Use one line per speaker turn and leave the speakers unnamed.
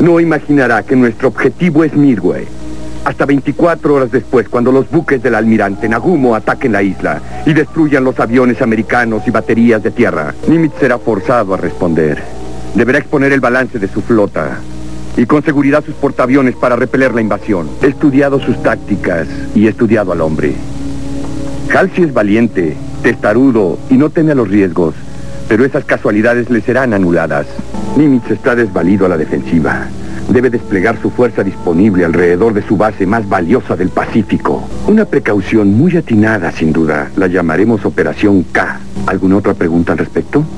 No imaginará que nuestro objetivo es Midway. Hasta 24 horas después, cuando los buques del almirante Nagumo ataquen la isla y destruyan los aviones americanos y baterías de tierra, Nimitz será forzado a responder. Deberá exponer el balance de su flota y con seguridad sus portaaviones para repeler la invasión. He estudiado sus tácticas y he estudiado al hombre. Halsey es valiente, testarudo y no teme a los riesgos, pero esas casualidades le serán anuladas. Nimitz está desvalido a la defensiva. Debe desplegar su fuerza disponible alrededor de su base más valiosa del Pacífico. Una precaución muy atinada, sin duda. La llamaremos Operación K. ¿Alguna otra pregunta al respecto?